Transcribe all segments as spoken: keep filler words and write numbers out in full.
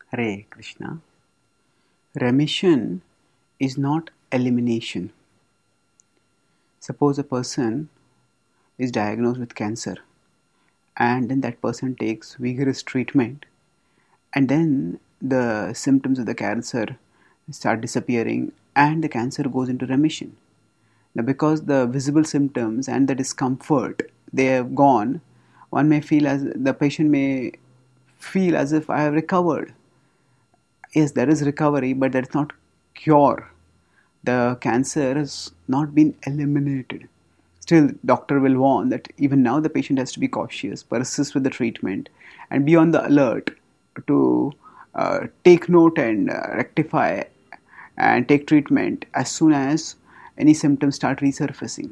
Hare Krishna. Remission is not elimination. Suppose a person is diagnosed with cancer and then that person takes vigorous treatment and then the symptoms of the cancer start disappearing and the cancer goes into remission. Now, because the visible symptoms and the discomfort they have gone, one may feel as the patient may feel as if I have recovered. Yes, there is recovery, but that is not cure. The cancer has not been eliminated. Still, doctor will warn that even now the patient has to be cautious, persist with the treatment, and be on the alert to uh, take note and uh, rectify and take treatment as soon as any symptoms start resurfacing.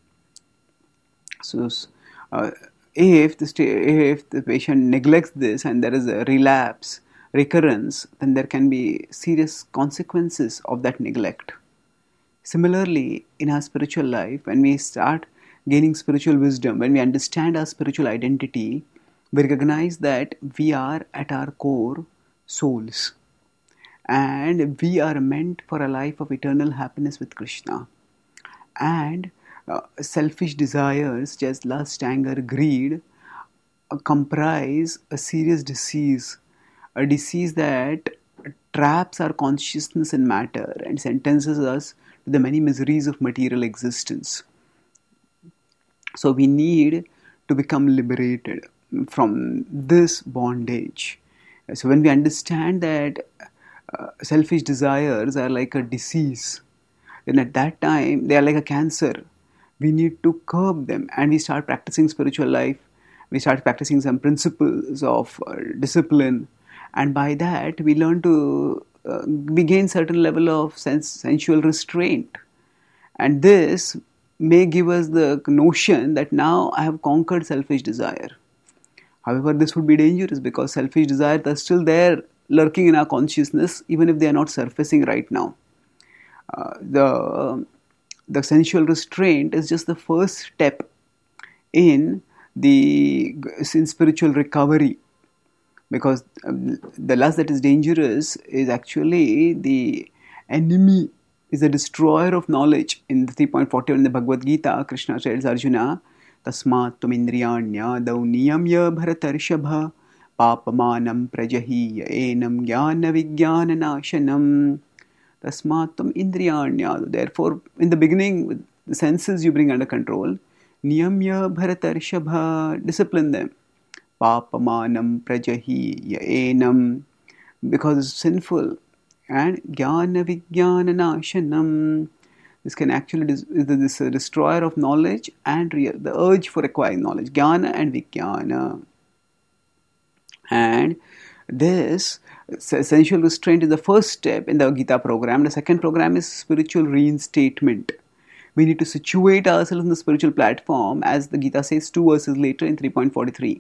So, uh, if the sta- if the patient neglects this and there is a relapse, recurrence, then there can be serious consequences of that neglect. Similarly, in our spiritual life, when we start gaining spiritual wisdom, when we understand our spiritual identity, we recognize that we are at our core souls and we are meant for a life of eternal happiness with Krishna. And uh, selfish desires, just lust, anger, greed, uh, comprise a serious disease, a disease that traps our consciousness in matter and sentences us to the many miseries of material existence. So we need to become liberated from this bondage. So when we understand that uh, selfish desires are like a disease, then at that time they are like a cancer. We need to curb them and we start practicing spiritual life. We start practicing some principles of uh, discipline, and by that we learn to uh, we gain certain level of sense, sensual restraint, and this may give us the notion that now I have conquered selfish desire. However, this would be dangerous because selfish desires are still there lurking in our consciousness even if they are not surfacing right now. Uh, the the sensual restraint is just the first step in the in spiritual recovery, because um, the lust that is dangerous is actually the enemy, is a destroyer of knowledge. In the three point forty in the Bhagavad Gita, Krishna tells Arjuna, Tasmat tum indriyanya dau niyamya bharatarshabha papamanam prajahiya enam jnana vijnana nashanam. Tasmat tum indriyanya. Therefore, in the beginning, with the senses you bring under control. Niyamya bharatarshabha. Discipline them. Papamanam prajahi enam, because it's sinful. And jnana vijnana nashanam. This can actually is this a destroyer of knowledge and real, the urge for acquiring knowledge. Jnana and vijnana. And this sensual restraint is the first step in the Gita program. The second program is spiritual reinstatement. We need to situate ourselves on the spiritual platform, as the Gita says two verses later in three point forty-three.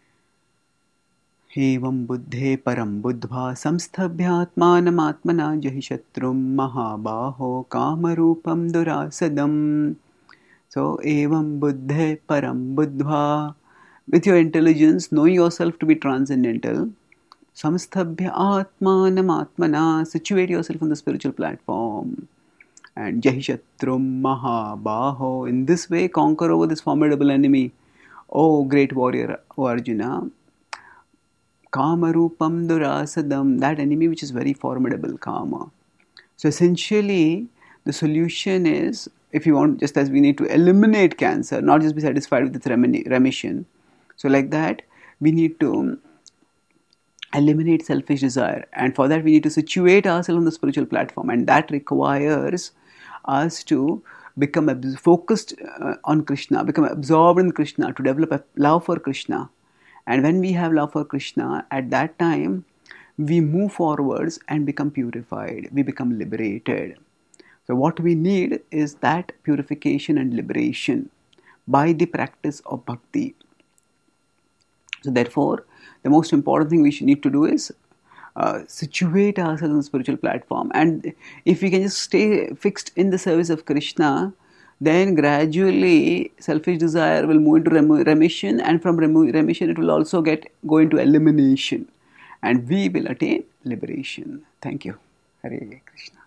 Evam buddhe param buddhva samsthabhyatmanam atmana jahi shatrum mahabaho kamarupam durasadam. So, evam buddhe param buddhva. With your intelligence, knowing yourself to be transcendental, samsthabhya atmanam atmana, situate yourself on the spiritual platform. And jahi shatrum mahabaho. In this way, conquer over this formidable enemy. O great warrior, O Arjuna. Kama rupam durasadam, that enemy which is very formidable, Kama. So essentially, the solution is, if you want, just as we need to eliminate cancer, not just be satisfied with its remission. So like that, we need to eliminate selfish desire. And for that, we need to situate ourselves on the spiritual platform. And that requires us to become focused uh, on Krishna, become absorbed in Krishna, to develop a love for Krishna. And when we have love for Krishna, at that time, we move forwards and become purified. We become liberated. So what we need is that purification and liberation by the practice of bhakti. So therefore, the most important thing we should need to do is uh, situate ourselves on the spiritual platform. And if we can just stay fixed in the service of Krishna, then gradually selfish desire will move into rem- remission, and from rem- remission it will also get go into elimination. and we will attain liberation. Thank you. Hare Krishna.